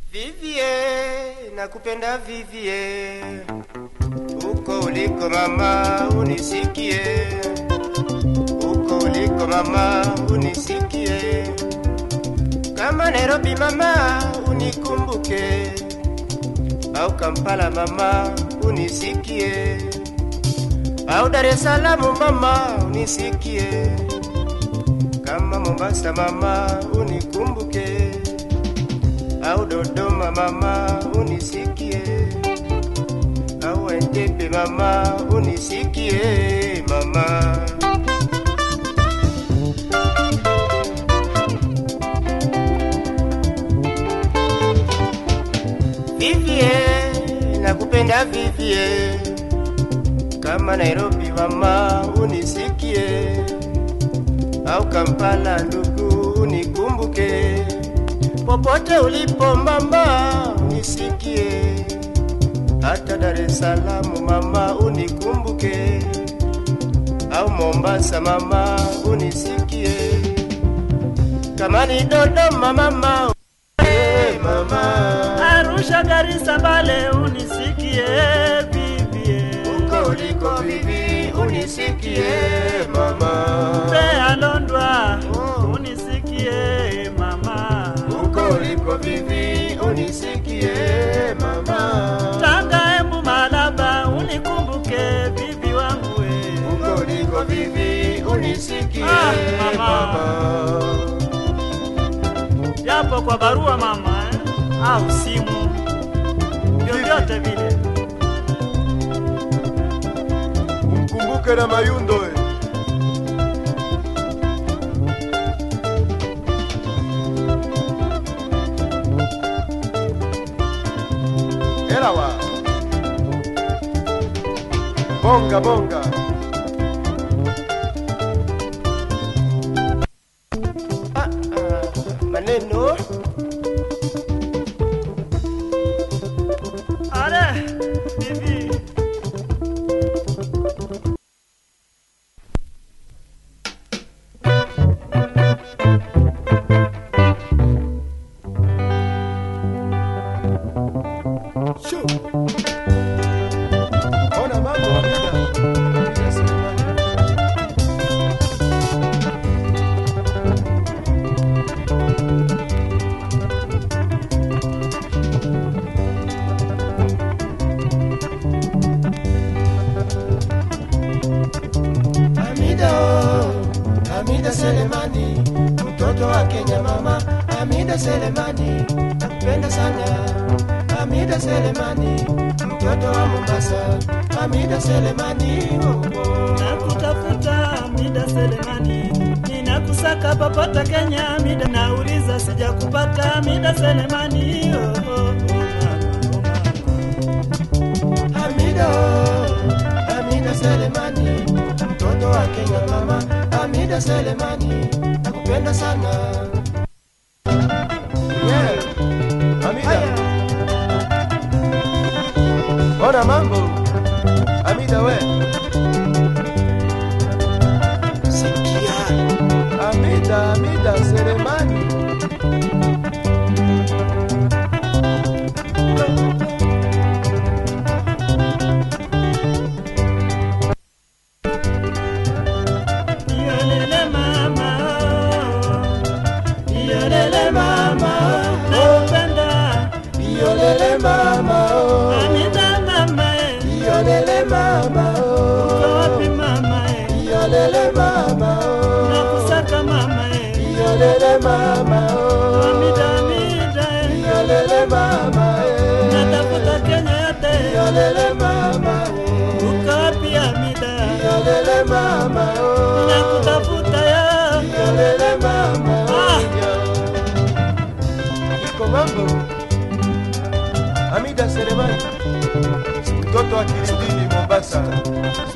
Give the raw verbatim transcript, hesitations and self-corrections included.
Vivie, nakupenda Vivie, uko uliko mama unisikie, uko uliko mama unisikie, kama Nairobi mama unikumbuke, au Kampala mama unisikie, au Dar es Salaam mama unisikie, kama Mombasa mama unikumbuke, au Dodoma mama unisikie, au Entebbe mama unisikie mama. Vivie, nakupenda Vivie, kama Nairobi mama unisikie, au Kampala ndugu unikumbuke, popote ulipo mama unisikie, hata Dar es Salaam mama unikumbuke, au Mombasa mama unisikie, kama ni Dodoma mama hey, mama Arusha Garissa Mbale unisikie Vivie, uko uliko Vivi unisikie mama, Mbeya Londwa oh. unisikie mama, uko uliko Vivi unisikie mama, Tanga Embu Malaba unikumbuke Vivi wangu we, uko uliko Vivi unisikie ah, mama. mama. Japo kwa barua mama eh? au simu vyovyote vile Mkumbuke na Mayundo eh. Elawa bonga bonga ah, ah, maneno are Vivi Shoo. Ona mambo Hamida. Hamida, Hamida Selemani, mtoto wa Kenya mama. Hamida Selemani, nakupenda sana. Hamida Selemani, mtoto wa Mombasa. Hamida Selemani, oh, oh. nakutafuta Hamida Selemani, ninakusaka papata Kenya Hamida, nauliza sijakupata Hamida Selemani, oh, oh, oh, Hamida, Hamida Selemani, mtoto wa Kenya mama. Hamida Selemani, nakupenda sana. Yeah, Hamida. Ona mambo Hamida we. Sikia Hamida, Hamida Selemani. Yolele mama, yolele mama, nakupenda Yolele mama oh. Hamida mama eh, Yolele mama oh. uko wapi mama eh, Yolele mama oh. nakusaka mama eh, Yolele mama oh. Hamida Hamida eh, Yolele mama eh. natafuta Kenya yote, Yolele mama eh. uko wapi Hamida, Yolele mama oh. nakutafuta ya Yolele mama ah. Iko mambo Hamida Selemani, mtoto wa Kilindini Mombasa.